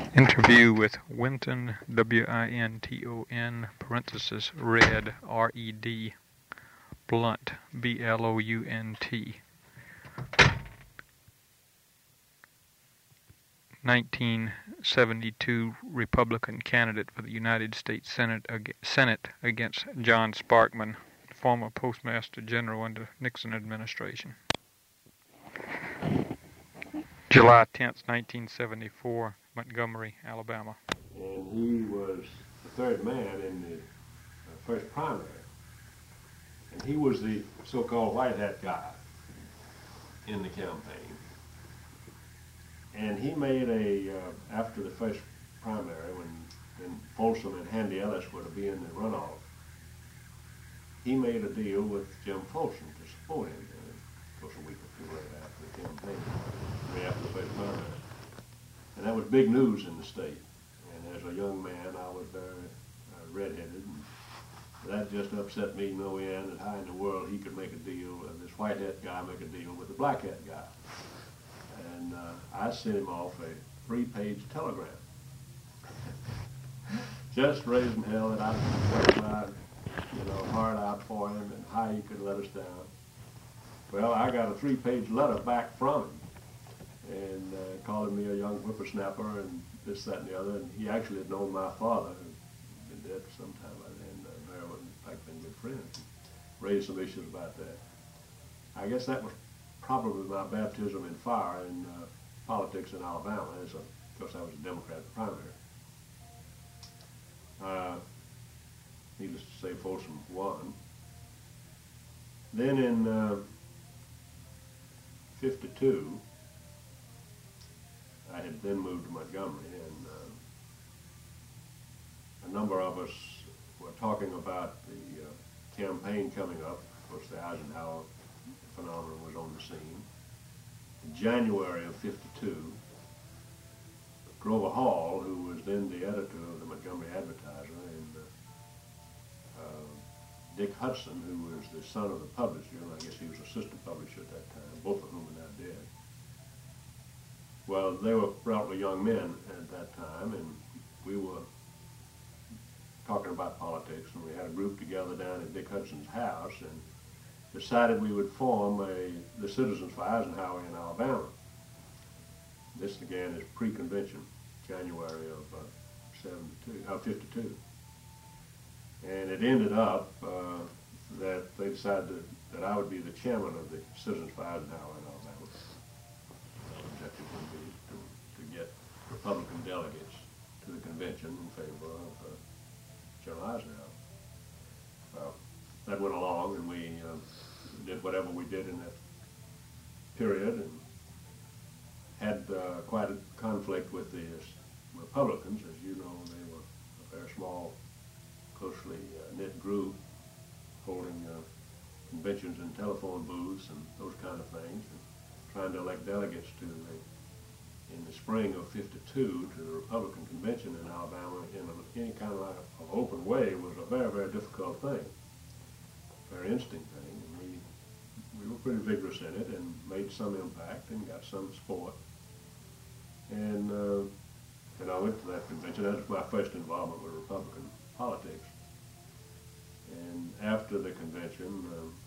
Interview with Winton, W-I-N-T-O-N, parenthesis, Red, R-E-D, Blunt, B-L-O-U-N-T, 1972 Republican candidate for the United States Senate against John Sparkman, former Postmaster General under Nixon administration. July 10th, 1974, Montgomery, Alabama. And he was the third man in the first primary. And he was the so-called white hat guy in the campaign. And he made after the first primary, when Folsom and Handy Ellis were to be in the runoff, he made a deal with Jim Folsom to support him. Of course, a week or two later after the campaign, after the first primary. And that was big news in the state. And as a young man, I was very redheaded. And that just upset me no end, that how in the world he could make a deal, this white hat guy make a deal with the black hat guy. And I sent him off a 3-page telegram. Just raising hell that I was my heart out for him and how he could let us down. Well, I got a 3-page letter back from him, and calling me a young whippersnapper and this, that, and the other. And he actually had known my father, who'd been dead for some time by then. In fact, been good friends. Raised some issues about that. I guess that was probably my baptism in fire in politics in Alabama. Of course, I was a Democrat primary. Needless to say, Folsom won. Then in '52, I had then moved to Montgomery, and a number of us were talking about the campaign coming up. Of course, the Eisenhower phenomenon was on the scene. In January of '52, Grover Hall, who was then the editor of the Montgomery Advertiser, and Dick Hudson, who was the son of the publisher, and I guess he was assistant publisher at that time, both of whom are now dead. Well, they were relatively young men at that time, and we were talking about politics, and we had a group together down at Dick Hudson's house, and decided we would form the Citizens for Eisenhower in Alabama. This began as pre-convention, January of '52. And it ended up that they decided that I would be the chairman of the Citizens for Eisenhower in Alabama. The objective would be to get Republican delegates to the convention in favor of General Eisenhower. Well, that went along, and we did whatever we did in that period, and had quite a conflict with the Republicans. As you know, they were a very small, closely knit group, holding conventions in telephone booths and those kind of things, and trying to elect delegates in the spring of '52 to the Republican convention in Alabama in any kind of like an open way was a very, very difficult thing, very interesting thing. And we were pretty vigorous in it and made some impact and got some support. And I went to that convention. That was my first involvement with Republican politics. And after the convention,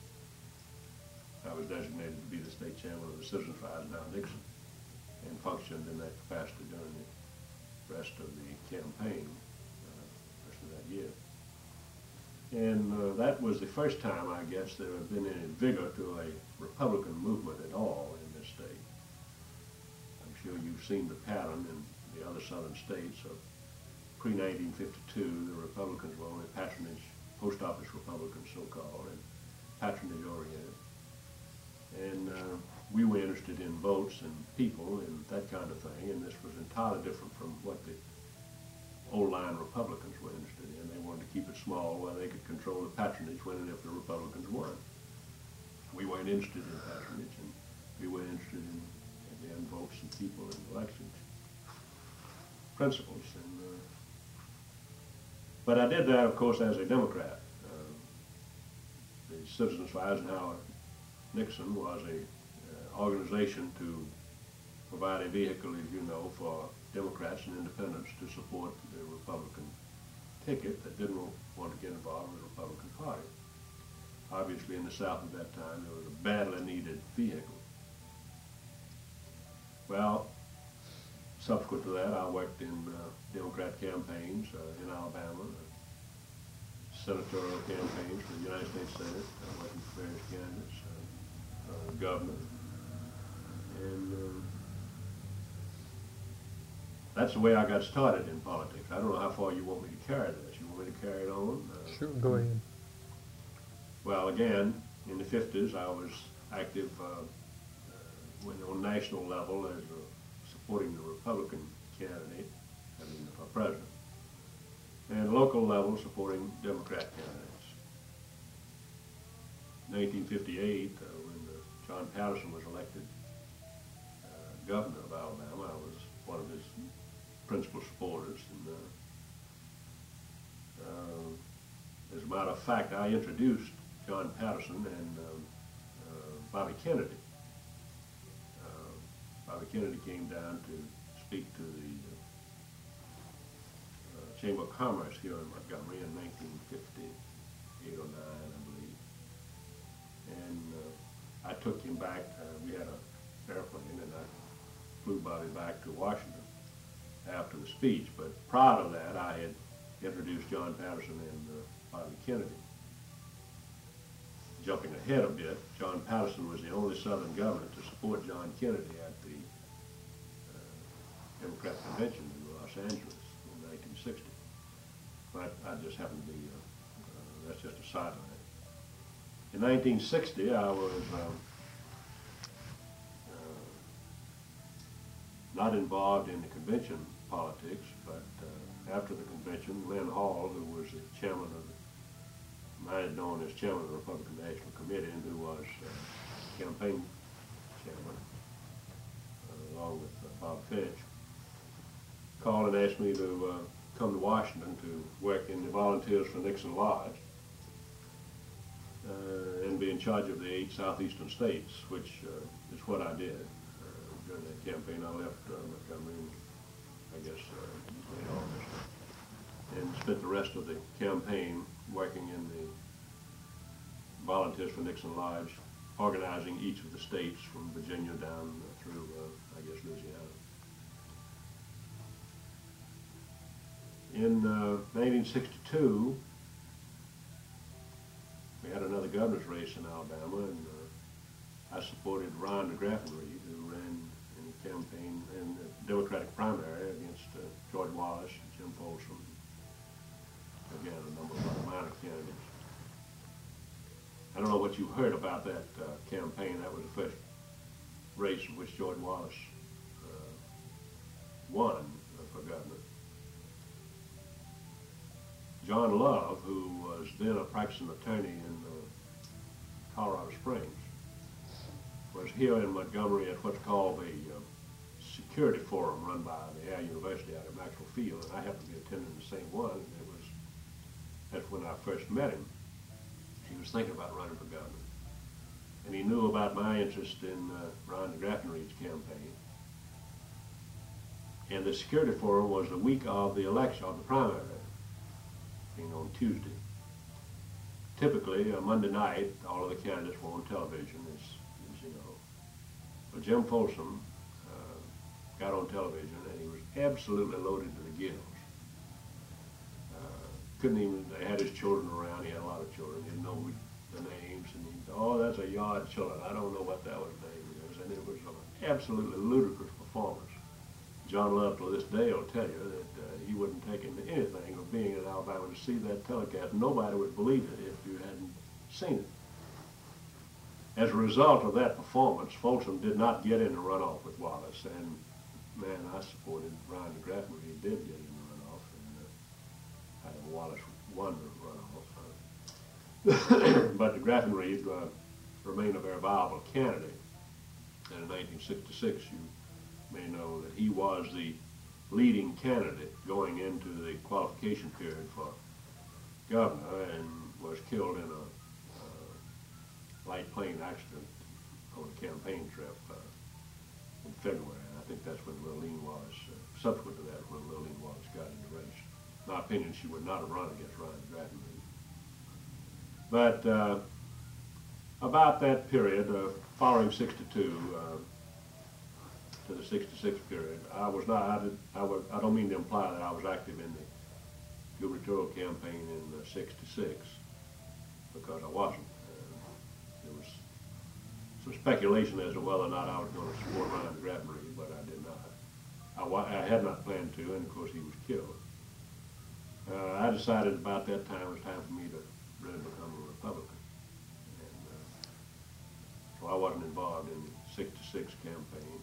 I was designated to be the state chairman of the Citizens for Eisenhower-Nixon, and functioned in that capacity during the rest of the campaign, rest of that year. And that was the first time, I guess, there had been any vigor to a Republican movement at all in this state. I'm sure you've seen the pattern in the other southern states of pre-1952. The Republicans were only patronage, post office Republicans, so-called, and patronage-oriented. And we were interested in votes and people and that kind of thing, and this was entirely different from what the old-line Republicans were interested in. They wanted to keep it small where they could control the patronage when and if the Republicans won. We weren't interested in patronage, and we were interested in, again, votes and people and elections, principles. And but I did that, of course, as a Democrat. The Citizens for Eisenhower-Nixon was a organization to provide a vehicle, as you know, for Democrats and independents to support the Republican ticket that didn't want to get involved in the Republican Party. Obviously, in the South at that time, there was a badly needed vehicle. Well, subsequent to that, I worked in Democrat campaigns in Alabama, senatorial campaigns for the United States Senate, working for various candidates, governor, and that's the way I got started in politics. I don't know how far you want me to carry this. You want me to carry it on? Sure, go ahead. Well, again, in the 50s, I was active on national level as supporting the Republican candidate, I mean, for president, and local level supporting Democrat candidates. In 1958, when John Patterson was elected governor of Alabama, I was one of his principal supporters. And as a matter of fact, I introduced John Patterson and Bobby Kennedy. Bobby Kennedy came down to speak to the Chamber of Commerce here in Montgomery in 1958 or 9, I believe. And I took him back. We had an airplane, and I flew Bobby back to Washington after the speech. But prior to that, I had introduced John Patterson and Bobby Kennedy. Jumping ahead a bit, John Patterson was the only Southern governor to support John Kennedy at the Democrat convention in Los Angeles in 1960. But I just happened to be, that's just a sideline. In 1960, I was not involved in the convention politics, but after the convention, Lynn Hall, who was the chairman of known as chairman of the Republican National Committee, and who was campaign chairman, along with Bob Fitch, called and asked me to come to Washington to work in the Volunteers for Nixon Lodge and be in charge of the 8 southeastern states, which is what I did. During that campaign, I left Montgomery, I guess, late August, and spent the rest of the campaign working in the Volunteers for Nixon Lodge, organizing each of the states from Virginia down through, I guess, Louisiana. In 1962, we had another governor's race in Alabama, and I supported Ron DeGraffenreid, who ran in the campaign in the Democratic primary against George Wallace, Jim Folsom, again, a number of other minor candidates. I don't know what you've heard about that campaign. That was the first race in which George Wallace won for governor. John Love, who was then a practicing attorney in Colorado Springs, was here in Montgomery at what's called the Security Forum run by the Air University out at Maxwell Field, and I happened to be attending the same one. And that's when I first met him. He was thinking about running for governor. And he knew about my interest in Ron DeGraffenreid's campaign. And the Security Forum was the week of the election, of the primary, being on Tuesday. Typically, Monday night, all of the candidates were on television, as you know. But Jim Folsom got on television, and he was absolutely loaded to the gills. Couldn't even, they had his children around, he had a lot of children, he didn't know the names, and he said, oh, that's a yard children, I don't know what that was name is, and it was an absolutely ludicrous performance. John Love to this day will tell you that he wouldn't take into anything of being in Alabama to see that telecast. Nobody would believe it if you hadn't seen it. As a result of that performance, Folsom did not get in the runoff with Wallace, and man, I supported Ron DeGraffenreid. He did get in the runoff, and Wallace won the runoff. But DeGraffenreid remained a very viable candidate. And in 1966, you may know that he was the leading candidate going into the qualification period for governor, and was killed in a light plane accident on a campaign trip in February. I think that's when Lilleen Wallace, subsequent to that, when Lilleen Wallace got in the race. In my opinion, she would not have run against Ryan Graffenreid. But about that period, following 62 to the 66 period, I was not, I don't mean to imply that I was active in the gubernatorial campaign in 66, because I wasn't. There was some speculation as to whether or not I was going to support Ryan Graffenreid, but I did not. I had not planned to, and of course he was killed. I decided about that time it was time for me to really become a Republican. And so I wasn't involved in the 66 campaign.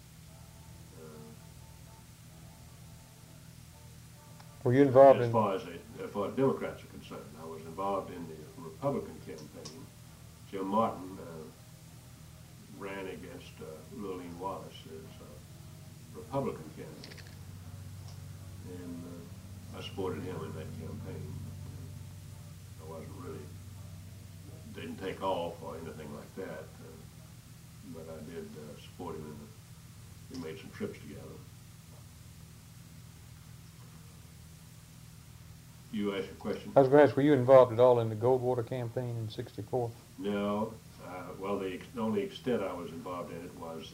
Were you involved as far as Democrats are concerned? I was involved in the Republican campaign. Jim Martin ran against Lilleen Wallace as a Republican candidate, and I supported him in that campaign. I wasn't really, didn't take off or anything like that, but I did support him, and we made some trips together. You asked a question? I was going to ask, were you involved at all in the Goldwater campaign in '64? No. Well, the only extent I was involved in it was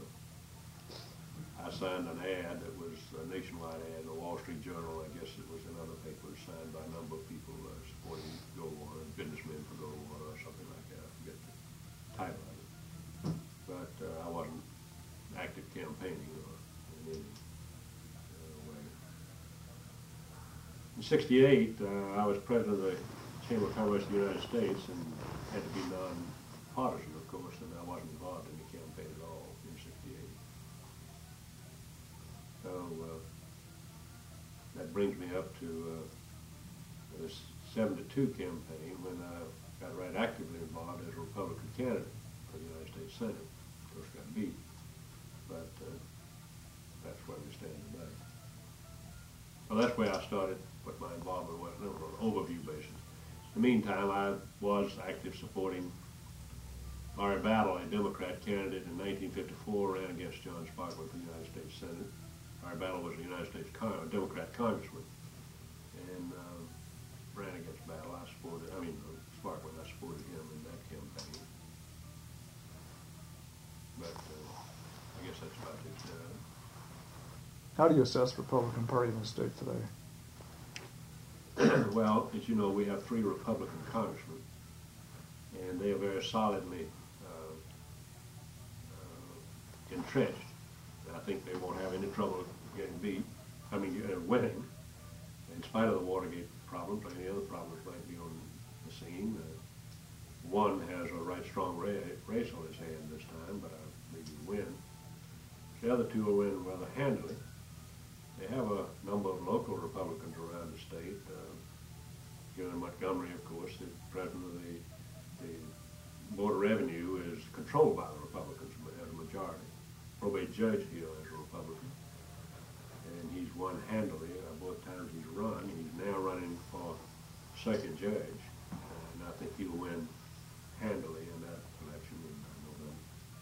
I signed an ad that was a nationwide ad, the Wall Street Journal, I guess it was in other papers, signed by a number of people supporting Goldwater, businessmen for Goldwater or something like that. I forget the title of it. But I wasn't active campaigning or in any way. In '68, I was president of the Chamber of Commerce of the United States and had to be non-partisan, of course, and I wasn't involved in the campaign at all in '68. So that brings me up to the '72 campaign, when I got right actively involved as a Republican candidate for the United States Senate. Of course, got beat, but that's where we stand today. Well, that's where I started, what my involvement was, on an overview basis. In the meantime, I was active supporting Larry Battle, a Democrat candidate in 1954, ran against John Sparkman for the United States Senate. Larry Battle was a United States Democrat congressman, and ran against Battle. Sparkman, I supported him in that campaign. But I guess that's about it. How do you assess the Republican Party in the state today? Well, as you know, we have 3 Republican congressmen, and they are very solidly entrenched. I think they won't have any trouble getting winning, in spite of the Watergate problems or any other problems might be on the scene. One has a right strong race on his hand this time, but I think he'll win. The other 2 will win rather handily. They have a number of local Republicans around the state. Here in Montgomery, of course, the president of the Board of Revenue is controlled by the Republicans as a majority. Probate judge here is a Republican, and he's won handily both times he's run. He's now running for second judge, and I think he'll win handily in that election in November.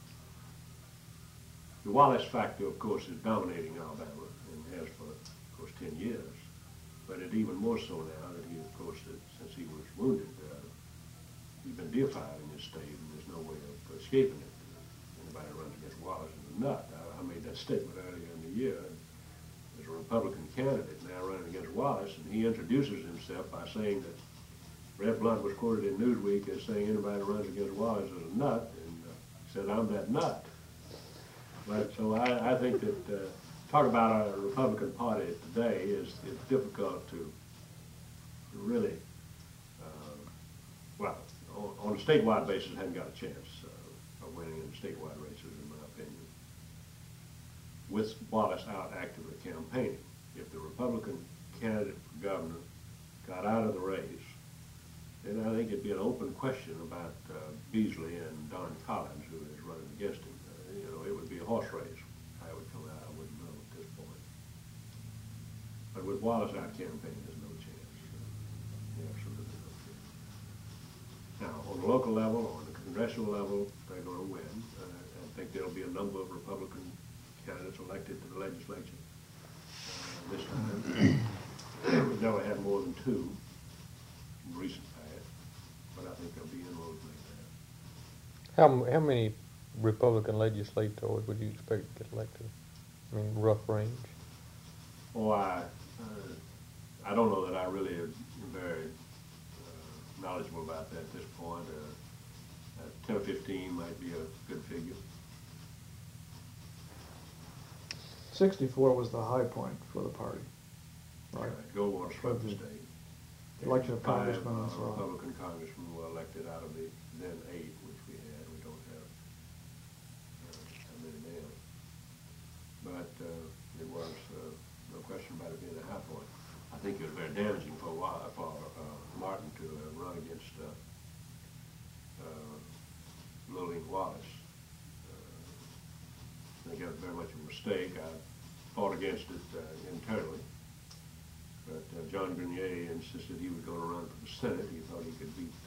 The Wallace factor, of course, is dominating Alabama, and has for, of course, 10 years. But it even more so now that he, of course, since he was wounded, he's been deified in this state, and there's no way of escaping it. Anybody who runs against Wallace is a nut. I made that statement earlier in the year. There's a Republican candidate now running against Wallace, and he introduces himself by saying that Red Blunt was quoted in Newsweek as saying anybody who runs against Wallace is a nut, and said, "I'm that nut." But so I think that talk about a Republican Party today is difficult to really, on a statewide basis, haven't got a chance of winning in statewide races, in my opinion, with Wallace out actively campaigning. If the Republican candidate for governor got out of the race, then I think it'd be an open question about Beasley and Don Collins, who is running against him. It would be a horse race. How it would come out, I wouldn't know at this point. But with Wallace out campaigning, there's no chance. Absolutely no chance. Now, on the local level, on the congressional level, they're going to win. I think there'll be a number of Republican candidates elected to the legislature this time. We've never had more than two in recent past, but I think there'll be inroads like that. How many Republican legislators would you expect to get elected? I mean, rough range. Oh, I don't know that I really am very knowledgeable about that at this point. 10 or 15 might be a good figure. 64 was the high point for the party, right? Goldwater swept the state. Election of 5 congressmen as well. Republican congressmen were elected out of the then 8, which we had. We don't have that many now. But it was no question about it being a high point. I think it was very damaging for Martin to run against Lillian Wallace. I think it was very much a mistake. I fought against it internally. But John Grenier insisted he was going to run for the Senate. He thought he could beat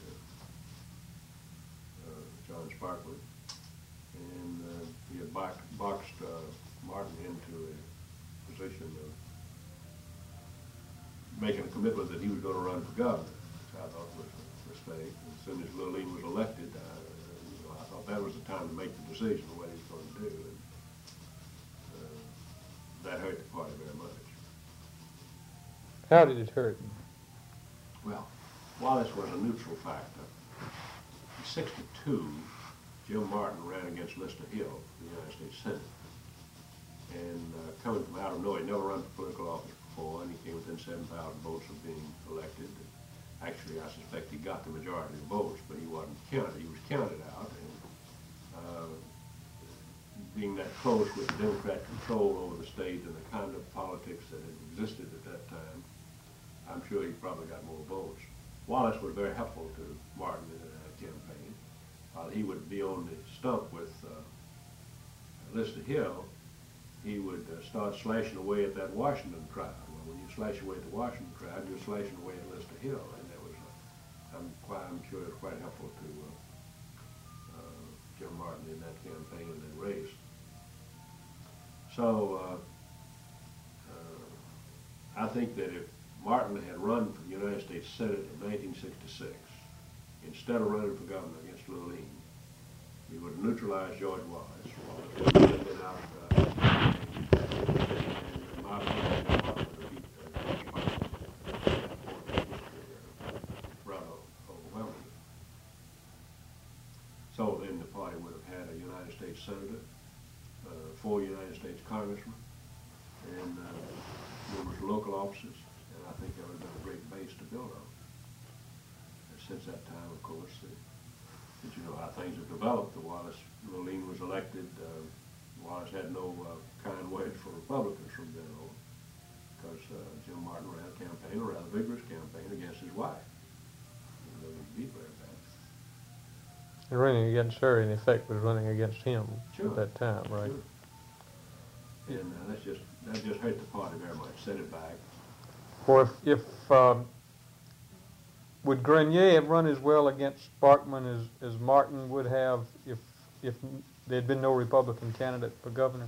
John Sparkman. And he had boxed Martin into a position of making a commitment that he was going to run for governor, which I thought was a mistake. And as soon as Lillian was elected, I thought that was the time to make the decision of what he was going to do. And that hurt the party very much. How did it hurt? Well, Wallace was a neutral factor. In '62, Jim Martin ran against Lister Hill in the United States Senate. And coming from out of nowhere, he never run for political office before, and he came within 7,000 votes of being elected. Actually, I suspect he got the majority of the votes, but he wasn't counted. He was counted out, and being that close with Democrat control over the state and the kind of politics that had existed at that time, I'm sure he probably got more votes. Wallace was very helpful to Martin in that campaign. While he would be on the stump with Lister Hill, he would start slashing away at that Washington crowd. Well, when you slash away at the Washington crowd, you're slashing away at Lister Hill, and that was, I'm sure it was quite helpful to Jim Martin in that campaign and that race. So I think that if Martin had run for the United States Senate in 1966, instead of running for governor against Lillian, he would have neutralized George Wallace. Wallace would have been out, and Martin would have beat rather overwhelmingly. So then the party would have had a United States Senator, 4 United States congressmen, and numerous local offices, and I think that would have been a great base to build on. And since that time, of course, you know how things have developed. Lillian was elected. Wallace had no kind words for Republicans from then on, because Jim Martin ran a campaign, a rather vigorous campaign, against his wife. And Lillian beat very bad. And running against her, in effect, was running against him at that time, right? Sure. And that just hurt the party very much, set it back. Or if would Grenier have run as well against Sparkman as Martin would have if there had been no Republican candidate for governor?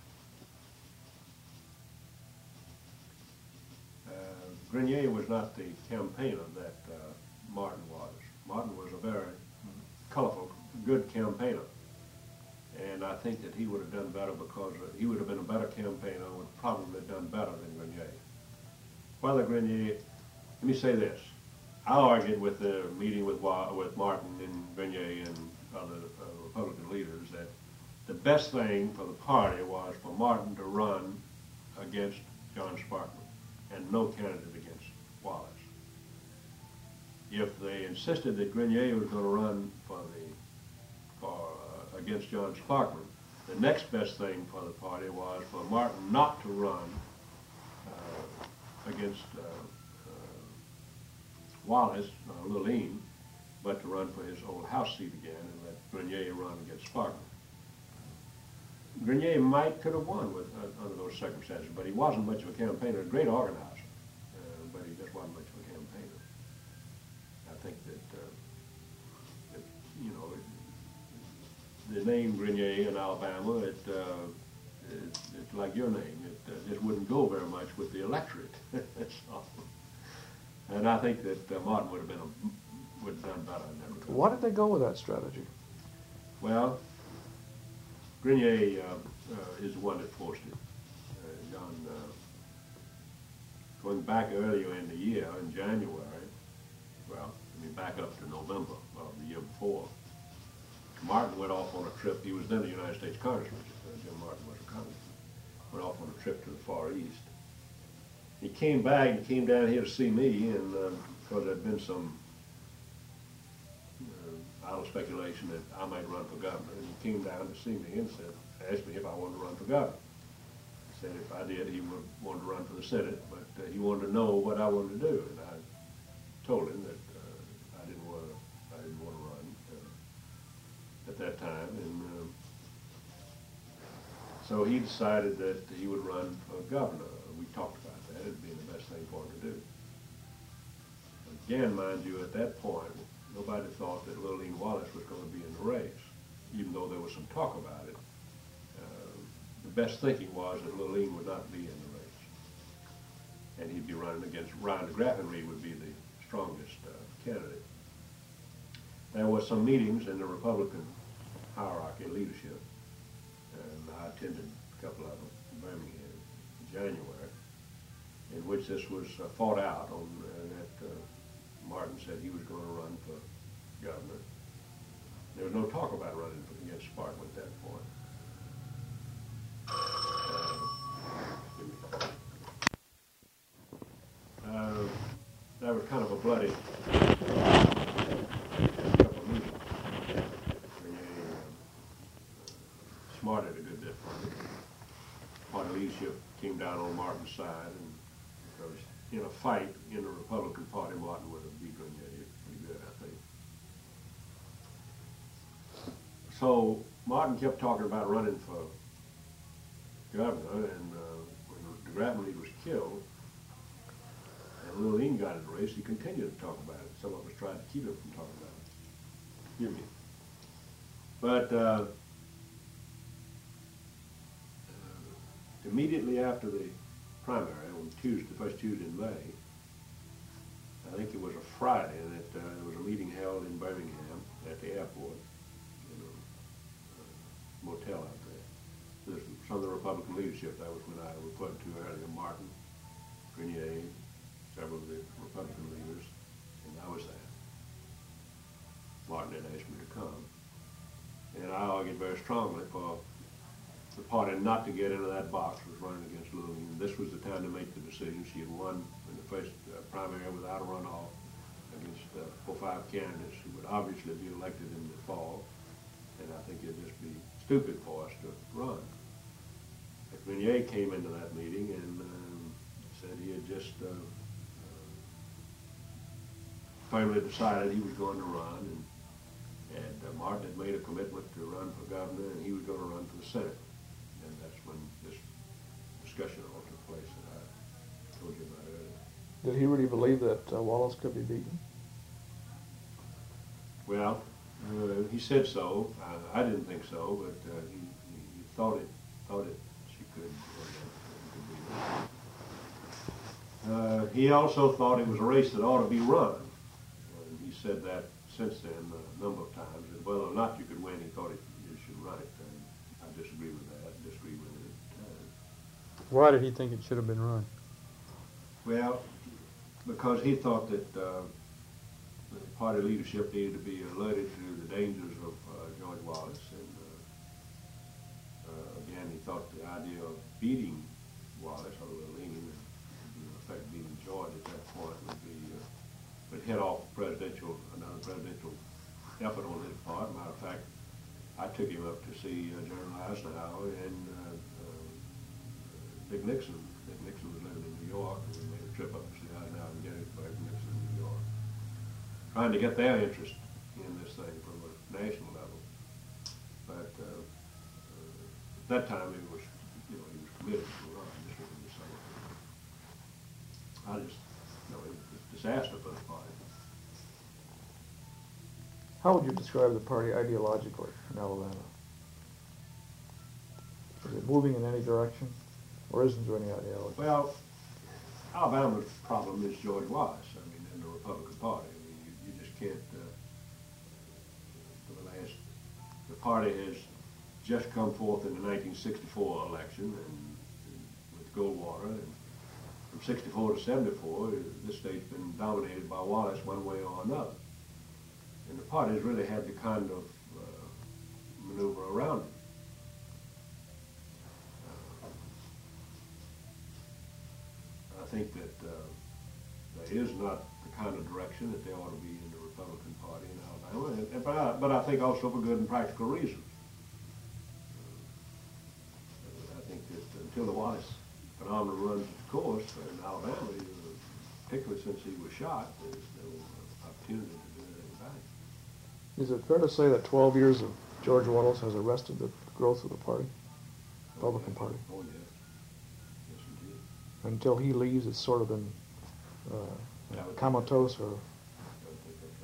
Grenier was not the campaigner that Martin was. Martin was a very colorful, good campaigner. And I think that he would have done better because he would have been a better campaigner and would probably have done better than Grenier. Whether Grenier, let me say this. I argued with the meeting with Martin and Grenier and other Republican leaders that the best thing for the party was for Martin to run against John Sparkman and no candidate against Wallace. If they insisted that Grenier was going to run against John Sparkman, the next best thing for the party was for Martin not to run against Wallace, Lillian, but to run for his old House seat again and let Grenier run against Sparkman. Grenier could have won under those circumstances, but he wasn't much of a campaigner, a great organizer, but he just wasn't much of a campaigner. I think that, you know, the name Grenier in Alabama, it's like your name. It just wouldn't go very much with the electorate. So, and I think that Martin would have done better in that regard. Why did they go with that strategy? Well, Grenier is the one that forced it. John, going back earlier in the year, in January, well, I mean back up to November of the year before, Martin went off on a trip. He was then a United States Congressman. Jim Martin was a congressman. Went off on a trip to the Far East. He came back and came down here to see me, and because there had been some idle speculation that I might run for governor, and he came down to see me and asked me if I wanted to run for governor. He said if I did, he would want to run for the Senate, but he wanted to know what I wanted to do, and I told him that I didn't want to run at that time, and so he decided that he would run for governor. We talked about that; it'd be the best thing for him to do. Again, mind you, at that point, nobody thought that Lilleen Wallace was going to be in the race, even though there was some talk about it. The best thinking was that Lilleen would not be in the race, and he'd be running against Ryan DeGraffenreid would be the strongest candidate. There were some meetings in the Republican hierarchy leadership, and I attended a couple of them in Birmingham in January, in which this was fought out on that Martin said he was going to run for governor. There was no talk about running against Sparkman at that point. That was kind of a bloody couple of meetings. Smarted a good bit from it. Party leadership came down on Martin's side, and because in a fight in the Republican Party, Martin would have beat Grenier pretty good, I think. So Martin kept talking about running for governor, and when DeGraffenreid was killed, and Lilleen got in the race, he continued to talk about it. Some of us tried to keep him from talking about it. Hear me. But immediately after the primary, on Tuesday, the first Tuesday in May, I think it was a Friday, and there was a meeting held in Birmingham at the airport, in a motel out there. There's some of the Republican leadership. That was when I referred to earlier, Martin, Grenier, several of the Republican leaders, and I was there. Martin had asked me to come, and I argued very strongly for the party not to get into that box was running against Lilleen. This was the time to make the decision. She had won in the first primary without a runoff against 4 or 5 candidates who would obviously be elected in the fall, and I think it'd just be stupid for us to run. Grenier came into that meeting and said he had just finally decided he was going to run, and Martin had made a commitment to run for governor, and he was going to run for the Senate. And that's when this discussion all took place that I told you about earlier. Did he really believe that Wallace could be beaten? Well, he said so. I didn't think so, but he thought it she could beat her. He also thought it was a race that ought to be run. And he said that since then a number of times. And whether or not you could win, he thought you should run it. And I disagree with that. I disagree with it. Why did he think it should have been run? Well, because he thought that the party leadership needed to be alerted to the dangers of George Wallace. And again, he thought the idea of beating Wallace, or Lilleen, and in effect beating George at that point would head off another presidential effort on his part. Matter of fact, I took him up to see General Eisenhower and Dick Nixon. Dick Nixon was living in New York, and we made a trip up to see Eisenhower and Gettysburg, Nixon in New York, trying to get their interest in this thing from a national level. But at that time, he was committed to run. This was in the summer. It was a disaster for the party. How would you describe the party ideologically in Alabama? Is it moving in any direction, or isn't there any ideology? Well, Alabama's problem is George Wallace. I mean, and the Republican Party. I mean, you just can't. The party has just come forth in the 1964 election, and with Goldwater, and from 64 to 74, this state's been dominated by Wallace one way or another. And the party's really had to kind of maneuver around it. I think that there is not the kind of direction that there ought to be in the Republican Party in Alabama, but I think also for good and practical reasons. I think that until the Wallace phenomenon runs its course in Alabama, particularly since he was shot, there's no opportunity to do anything about it. Is it fair to say that 12 years of George Wallace has arrested the growth of the party, Republican Party? Oh, yes. Yes, indeed. Until he leaves, it's sort of been comatose, or I would think that's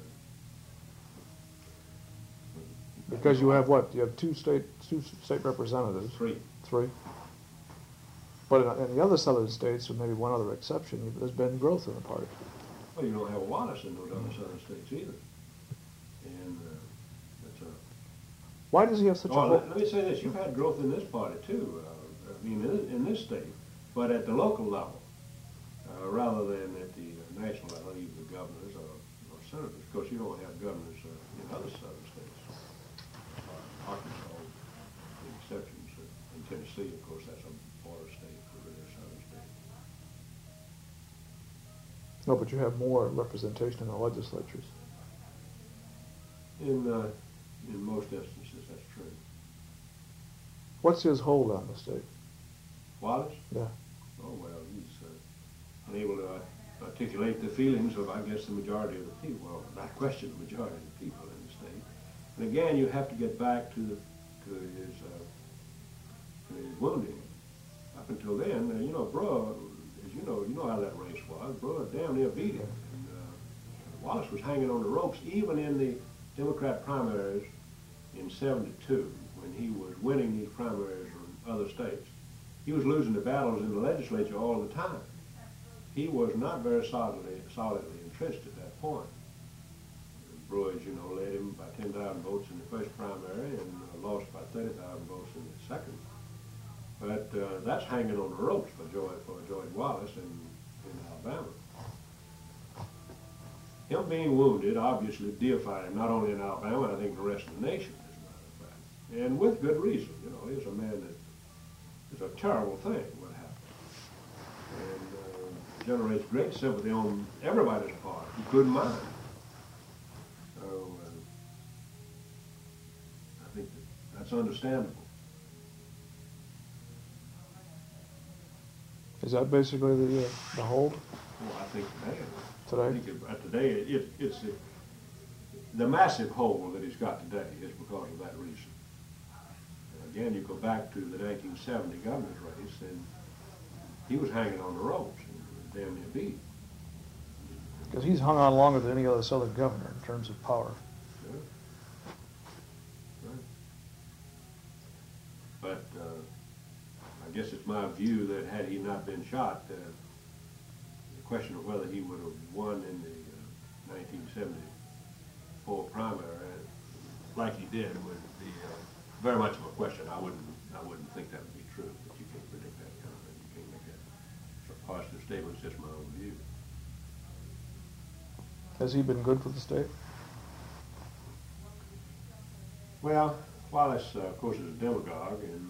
right. because you have what? You have two state representatives. Three. But in the other southern states, with maybe one other exception, there's been growth in the party. Well, you don't have a Wallace in those other southern states either. And that's a... Why does he have such a... Let me say this. You've had growth in this party, too. I mean, in this state. But at the local level, rather than at the national level, even the governors or senators. Of course, you don't have governors in other southern states. Arkansas, the exceptions. In Tennessee, of course, that's a border state for a southern state. No, but you have more representation in the legislatures. In most instances, that's true. What's his hold on the state? Wallace? Yeah. Oh, well, he's unable to articulate the feelings of, I guess, the majority of the people. Well, not question the majority of the people in the state. And again, you have to get back to his wounding. Up until then, Brewer, as you know how that race was. Brewer damn near beat him. And Wallace was hanging on the ropes, even in the Democrat primaries in '72, when he was winning these primaries in other states. He was losing the battles in the legislature all the time. He was not very solidly entrenched at that point. Brewer, as you know, led him by 10,000 votes in the first primary and lost by 30,000 votes in the second. But that's hanging on the ropes for George Wallace in Alabama. Him being wounded obviously deified him, not only in Alabama, I think the rest of the nation, as a matter of fact. And with good reason. He's a man that is a terrible thing, what happened. And generates great sympathy on everybody's part, including mine. So I think that's understandable. Is that basically the hold? Well, I think Today? I think today it's the massive hold that he's got today is because of that reason. Again, you go back to the 1970 governor's race, and he was hanging on the ropes and damn near beat. Because he's hung on longer than any other southern governor in terms of power. Sure. Right. But I guess it's my view that had he not been shot, the question of whether he would have won in the 1974 primary, like he did, would be very much of a question. I wouldn't think that would be true, but you can't predict that kind of thing. You can't make that positive statement. It's just my own view. Has he been good for the state? Well, Wallace, of course, is a demagogue, and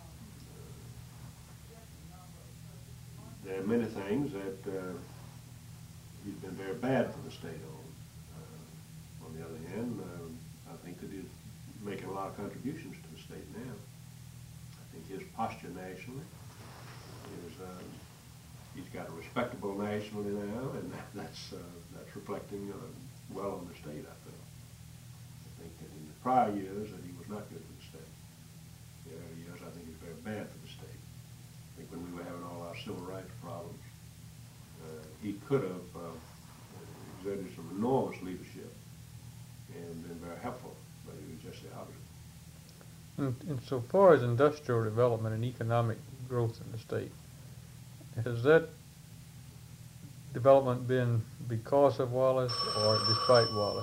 there are many things that he's been very bad for the state on. On the other hand, I think that he's making a lot of contributions to the state now. I think his posture nationally is, he's got a respectable nationally now, and that's reflecting well on the state, I feel. I think that in the prior years that he was not good for the state. The earlier years, I think he was very bad for the state. I think when we were having all our civil rights problems, he could have exerted some enormous leadership and been very helpful, but he was just the opposite. And so far as industrial development and economic growth in the state, has that development been because of Wallace or despite Wallace?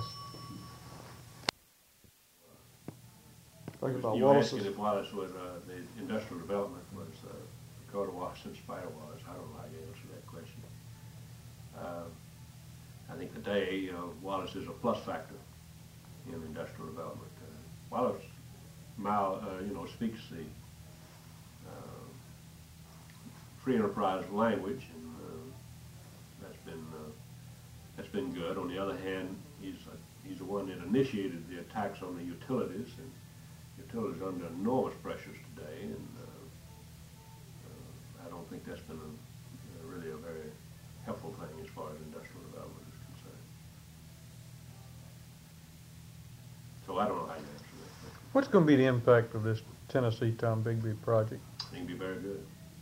Talking about You Wallace's. asking if Wallace was, the industrial development was because of Wallace in spite of Wallace. I don't know how to answer that question. I think today Wallace is a plus factor in industrial development. Wallace, speaks the free enterprise language, and that's been good. On the other hand, he's the one that initiated the attacks on the utilities, and utilities are under enormous pressures today, and I don't think that's been really a very helpful thing as far as industrial development is concerned. So I don't know how you answer that question. What's going to be the impact of this Tennessee Tombigbee project? It can be very good.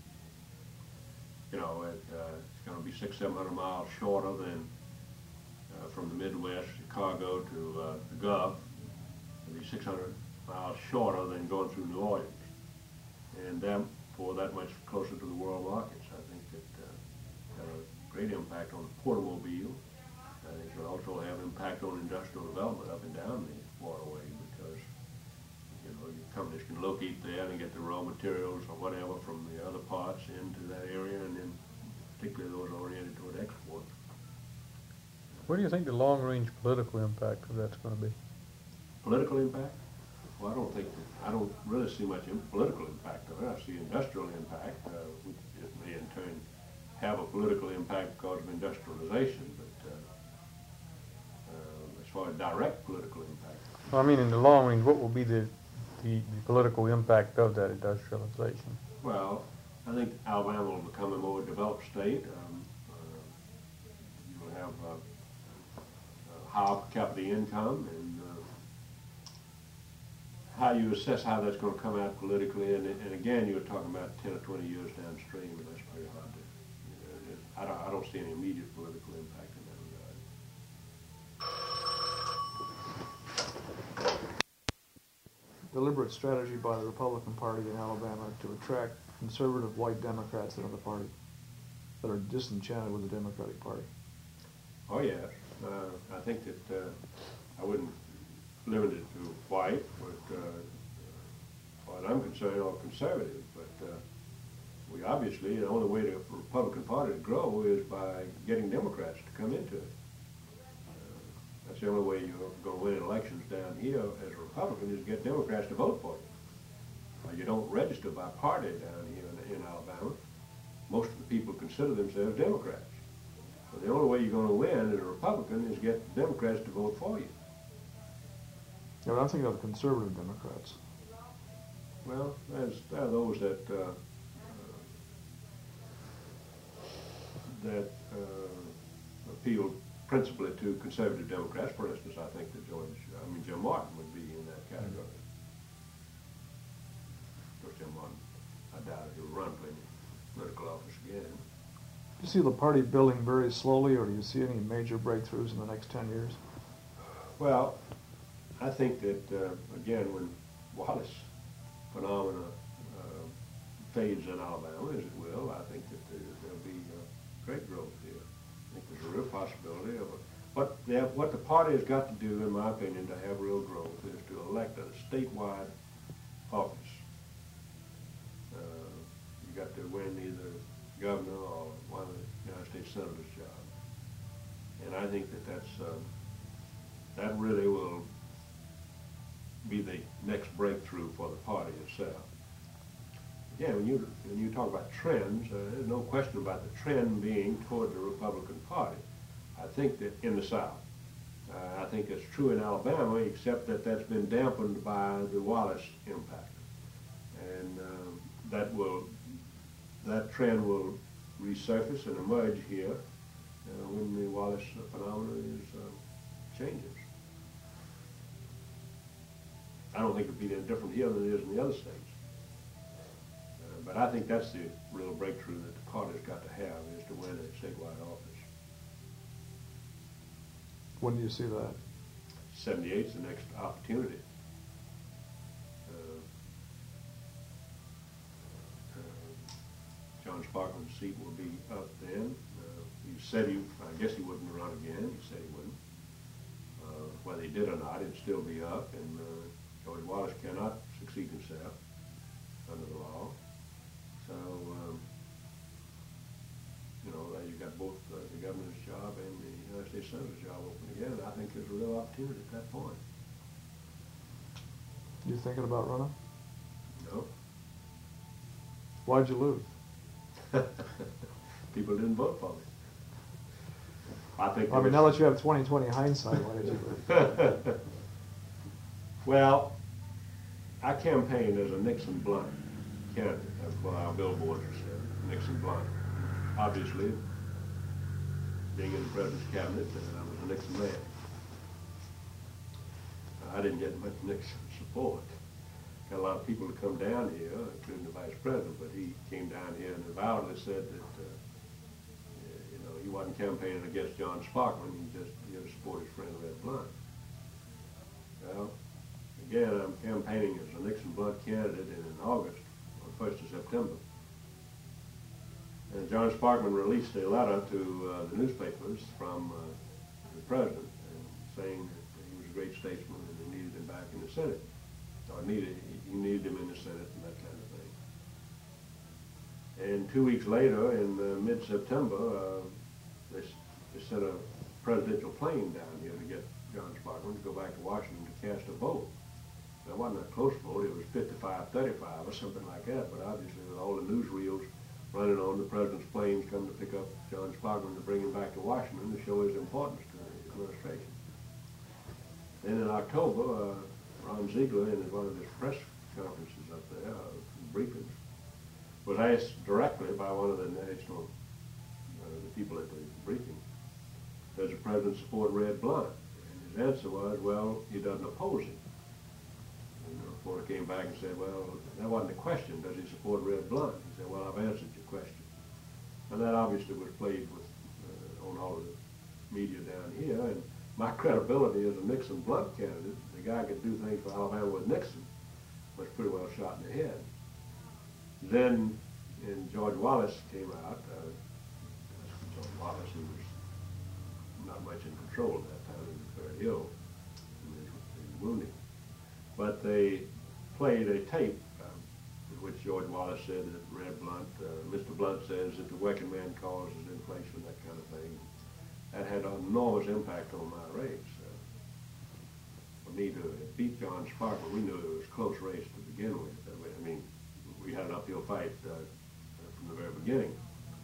It's going to be 600-700 miles shorter than from the Midwest, Chicago to the Gulf. It'll be 600 miles shorter than going through New Orleans, and therefore that much closer to the world markets. I think that got a great impact on the automobile. I think it'll also have impact on industrial development up and down the waterway, because your companies can locate there and get the raw materials or whatever from the other parts into that area, and then particularly those oriented toward export. What do you think the long-range political impact of that's going to be? Political impact? Well, I don't really see much political impact of it. I see industrial impact, which it may in turn have a political impact because of industrialization, but as far as direct political impact. Well, I mean, in the long range, what will be the political impact of that industrialization? Well, I think Alabama will become a more developed state. You will have high per capita income, and how you assess how that's going to come out politically, and again, you were talking about 10 or 20 years downstream, and that's very hard to. I don't see any immediate political impact in that regard. Deliberate strategy by the Republican Party in Alabama to attract conservative white Democrats into the party that are disenchanted with the Democratic Party. Oh yes, I think that I wouldn't limit it to white, but as far as I'm concerned, all conservative. But we obviously, the only way the Republican Party to grow is by getting Democrats to come into it. That's the only way you're going to win elections down here as a Republican, is get Democrats to vote for you. You don't register by party down here in Alabama. Most of the people consider themselves Democrats. So the only way you're going to win as a Republican is get Democrats to vote for you. Yeah, but I'm thinking of the conservative Democrats. Well, there are those that appeal principally to conservative Democrats. For instance, I think that Jim Martin would be in that category. Of course, Jim Martin, I doubt if he'll run for any political office again. Do you see the party building very slowly, or do you see any major breakthroughs in the next 10 years? Well, I think that, again, when Wallace phenomena fades in Alabama, as it will, I think that there'll be great growth here. I think there's a real possibility of it. What the party has got to do, in my opinion, to have real growth is to elect a statewide office. You got to win either governor or one of the United States Senator's job. And I think that really will be the next breakthrough for the party itself. Again, when you talk about trends, there's no question about the trend being toward the Republican Party. I think that in the South. I think it's true in Alabama, except that that's been dampened by the Wallace impact. And that trend will resurface and emerge here when the Wallace phenomenon changes. I don't think it'll be any different here than it is in the other states. But I think that's the real breakthrough that the party's got to have, is to win a statewide office. When do you see that? 78 is the next opportunity. Sparkman's seat will be up then. He said I guess he wouldn't run again. He said he wouldn't. Whether he did or not, it'd still be up, and George Wallace cannot succeed himself under the law. So, you got both the governor's job and the United States Senator's job open again, and I think there's a real opportunity at that point. You thinking about running? No. Why'd you lose? People didn't vote for me. I think. I mean, now that you have 20/20 hindsight, why did you lose? Well, I campaigned as a Nixon Blunt candidate. That's what our billboards said, Nixon Blunt. Obviously, being in the president's cabinet, I was a Nixon man. I didn't get much Nixon support. Got a lot of people to come down here, including the vice president, but he came down here and avowedly said that he wasn't campaigning against John Sparkman. He just supported his friend Red Blunt. Well, again, I'm campaigning as a Nixon Blunt candidate in August, on 1st of September. And John Sparkman released a letter to the newspapers from the president saying that he was a great statesman and they needed him back in the Senate. Or he needed him in the Senate and that kind of thing. And 2 weeks later, in mid-September, they sent a presidential plane down here to get John Sparkman to go back to Washington to cast a vote. Now, it wasn't a close vote. It was 55-35 or something like that. But obviously, with all the newsreels running on, the president's planes come to pick up John Sparkman to bring him back to Washington to show his importance to the administration. Then in October, Ron Ziegler, in one of his press conferences up there, briefings, was asked directly by one of the national the people at the briefing, does the president support Red Blunt? And his answer was, well, he doesn't oppose him. And the reporter came back and said, well, that wasn't the question, does he support Red Blunt? He said, well, I've answered your question. And that obviously was played with on all of the media down here, and my credibility as a Nixon Blunt candidate, the guy could do things for Alabama with Nixon, was pretty well shot in the head. Then, George Wallace came out. George Wallace, he was not much in control at that time. He was very ill and he was wounded. But they played a tape in which George Wallace said that Red Blunt, Mr. Blunt says that the working man causes inflation, that kind of thing. That had an enormous impact on my race. For me to beat John Sparkman, we knew it was a close race to begin with. I mean, we had an uphill fight from the very beginning.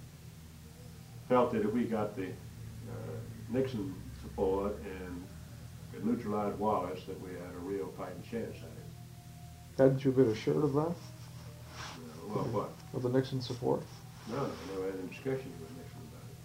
Felt that if we got the Nixon support and could neutralize Wallace, that we had a real fighting chance at it. Hadn't you been assured of that? Well, what? Of the Nixon support? No, I never had any discussions with Nixon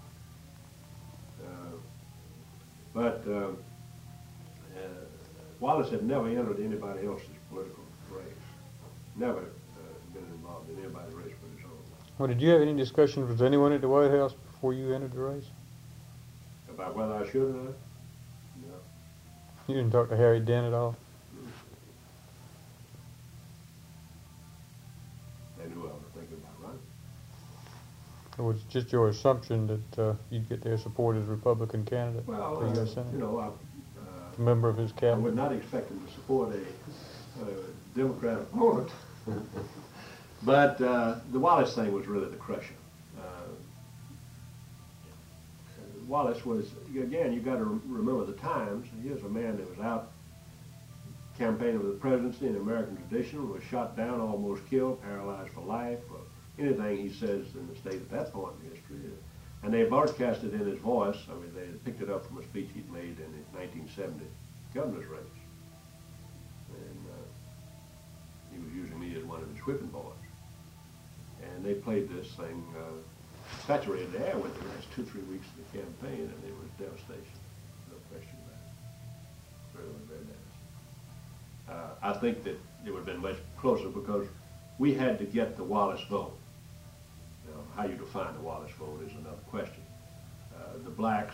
about it. Wallace had never entered anybody else's political race. Never been involved in anybody's race but his own. Well, did you have any discussions with anyone at the White House before you entered the race? About whether I should or not? No. You didn't talk to Harry Dent at all? They knew I was thinking about running. It was just your assumption that you'd get their support as Republican candidate for U.S. Senate? You know, a member of his I cabinet? would not expect him to support a Democrat opponent. But the Wallace thing was really the crusher. Wallace was, again, you got to remember the times. Here's a man that was out campaigning for the presidency in American tradition, was shot down, almost killed, paralyzed for life, or anything he says in the state at that point in history. And they broadcasted in his voice. I mean, they picked it up from a speech he'd made in the 1970 governor's race. And he was using me as one of his whipping boys. And they played this thing, saturated the air with the last 2-3 weeks of the campaign, and it was devastation. No question about it. Really, very devastating. I think that it would have been much closer because we had to get the Wallace vote. You know, how you define the Wallace vote is another question. The blacks,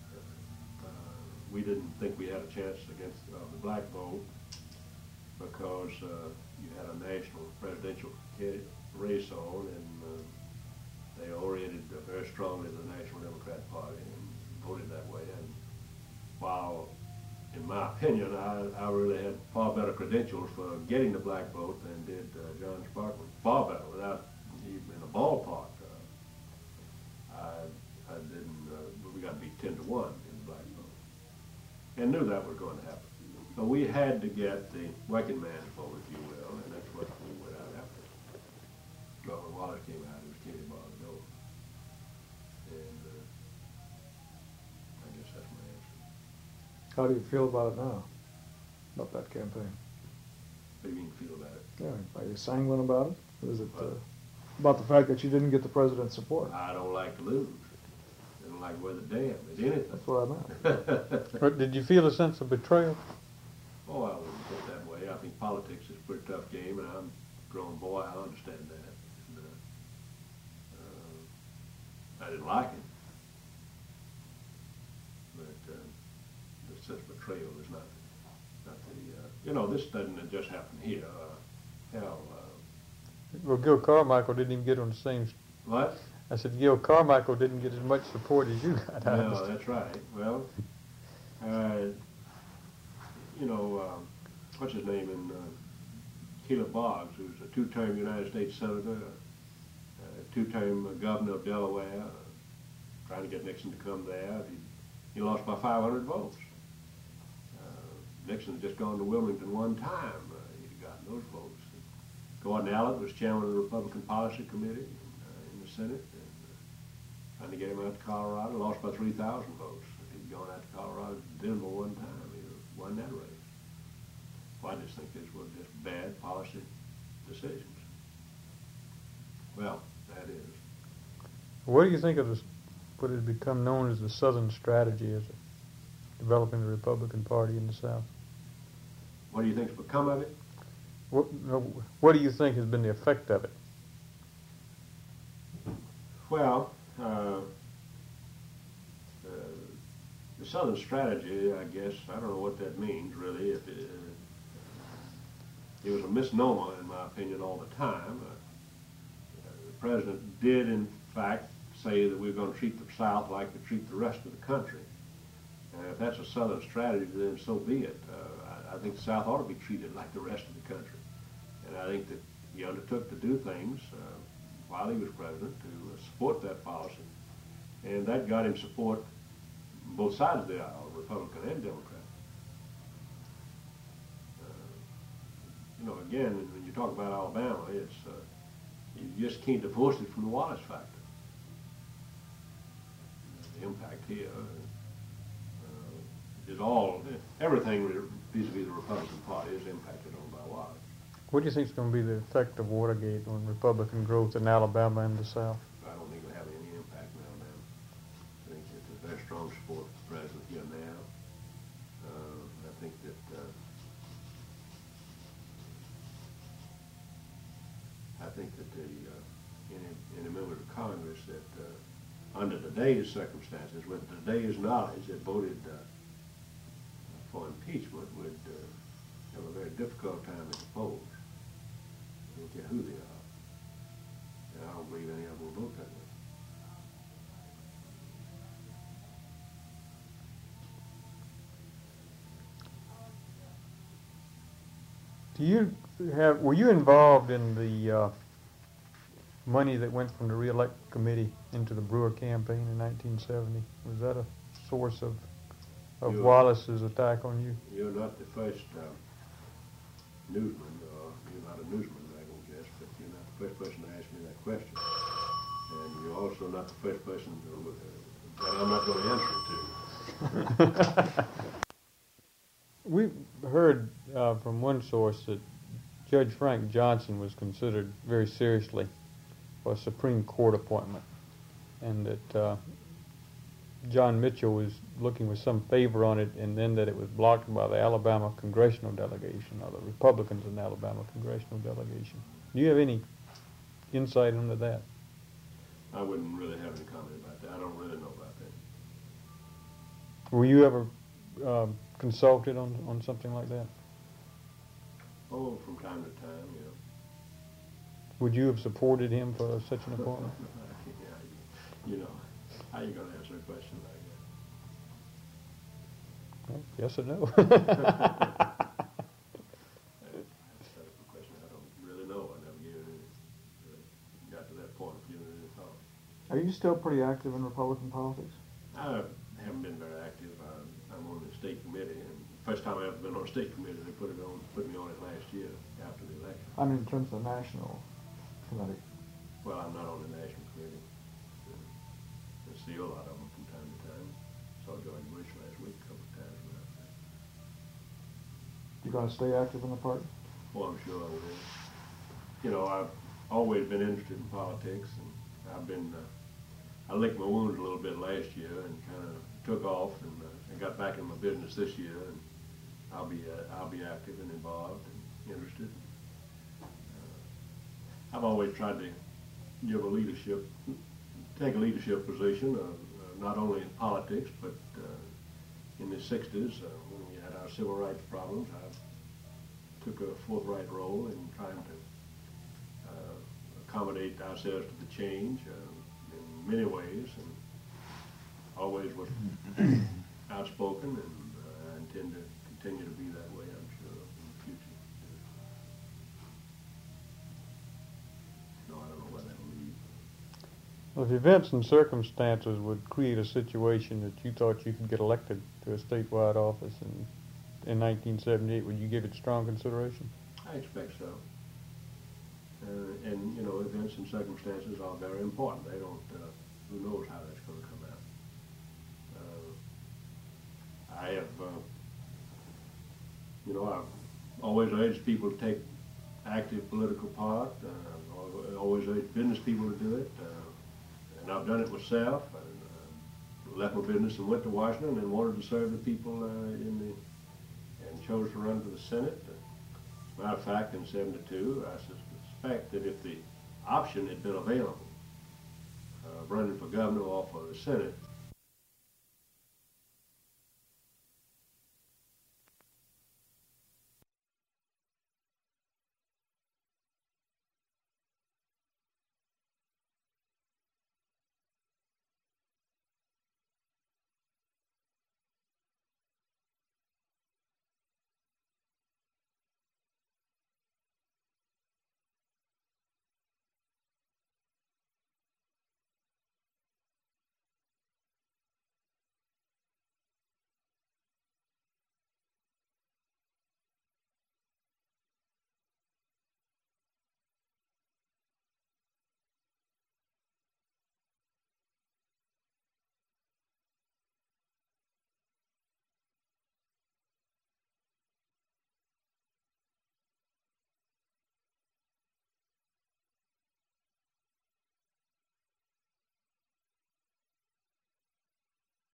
we didn't think we had a chance against the black vote because you had a national presidential race on, and they oriented very strongly to the National Democrat Party and voted that way. And while, in my opinion, I really had far better credentials for getting the black vote than did John Sparkman. Far better, without even in a ballpark. I didn't, we got beat 10-1 in the black vote. And knew that was going to happen. So we had to get the working man's vote, if you will, and that's what we went out after. But when Wallace came out, it was Kenny Boggs. And I guess that's my answer. How do you feel about it now? About that campaign? What do you mean feel about it? Yeah, are you sanguine about it? Is it about the fact that you didn't get the president's support? I don't like to lose. I don't like to wear the dam. Is anything. That's what I meant. But did you feel a sense of betrayal? Oh, I wouldn't put it that way. I think politics is a pretty tough game, and I'm a grown boy. I understand that. And, I didn't like it. But the sense of betrayal is not the, you know, this doesn't just happen here. Hell, Well, Gil Carmichael didn't even get on the same. what? I said Gil Carmichael didn't get as much support as you got. No, that's right. Well, you know, what's his name in Caleb Boggs, who's a two-term United States Senator, two-term governor of Delaware, trying to get Nixon to come there. He lost by 500 votes. Nixon had just gone to Wilmington one time. He'd gotten those votes. Gordon Allett was chairman of the Republican Policy Committee in the Senate, and trying to get him out to Colorado, lost by 3,000 votes. He'd gone out to Colorado to Denver one time. He won that race. Well, I just think these were just bad policy decisions. Well, that is. What do you think of this, what has become known as the Southern strategy as developing the Republican Party in the South? What do you think's become of it? What do you think has been the effect of it? Well, the Southern strategy, I guess, I don't know what that means, really. If it was a misnomer, in my opinion, all the time. The president did, in fact, say that we're going to treat the South like we treat the rest of the country. And if that's a Southern strategy, then so be it. I think the South ought to be treated like the rest of the country. And I think that he undertook to do things while he was president to support that policy. And that got him support on both sides of the aisle, Republican and Democrat. You know, again, when you talk about Alabama, it's you just can't divorce it from the Wallace factor. The impact here is everything vis-a-vis the Republican Party is impacted on by Wallace. What do you think is going to be the effect of Watergate on Republican growth in Alabama and the South? I don't think it'll have any impact in Alabama. I think that there's very strong support for the president here now. I think that any members of Congress that under today's circumstances, with today's knowledge, that voted for impeachment would have a very difficult time at the polls. I don't care who they are. And I don't believe any of them will vote that way. Were you involved in the money that went from the Re-elect Committee into the Brewer campaign in 1970? Was that a source of Wallace's attack on you? You're not the first newsman, or you're not a newsman, I don't guess, but you're not the first person to ask me that question. And you're also not the first person that I'm not going to answer it to. We've heard from one source that Judge Frank Johnson was considered very seriously for a Supreme Court appointment, and that John Mitchell was looking with some favor on it, and then that it was blocked by the Alabama congressional delegation, or the Republicans in the Alabama congressional delegation. Do you have any insight into that? I wouldn't really have any comment about that. I don't really know about that. Were you ever consulted on something like that? Oh, from time to time, yeah. Would you have supported him for such an appointment? You know, how you going to answer a question like that? Well, yes or no? That's a question I don't really know. I never got to that point of giving it any thought. Are you still pretty active in Republican politics? I haven't been very active. I'm on the state committee, and the first time I ever been on a state committee, they put me on it last year after the election. I mean, in terms of the national committee. Well, I'm not on the national committee. I see a lot of them from time to time. Saw George Bush last week a couple of times. You going to stay active in the party? Well, I'm sure I will. You know, I've always been interested in politics, and I licked my wounds a little bit last year and kind of took off and got back in my business this year, and I'll be active and involved and interested. I've always tried to take a leadership position, not only in politics, but in the 60s, when we had our civil rights problems. I took a forthright role in trying to accommodate ourselves to the change in many ways, and always was outspoken, and I intend to continue to be that way, I'm sure, in the future. No, I don't know where that'll lead. Well, if events and circumstances would create a situation that you thought you could get elected to a statewide office in 1978, would you give it strong consideration? I expect so. And, you know, events and circumstances are very important. They don't, who knows how that's going to come out. I have, you know, I've always urged people to take active political part. I've always urged business people to do it. And I've done it myself. Left my business and went to Washington and wanted to serve the people and chose to run for the Senate. As a matter of fact, in '72, I suspect that if the option had been available, running for governor or for the Senate,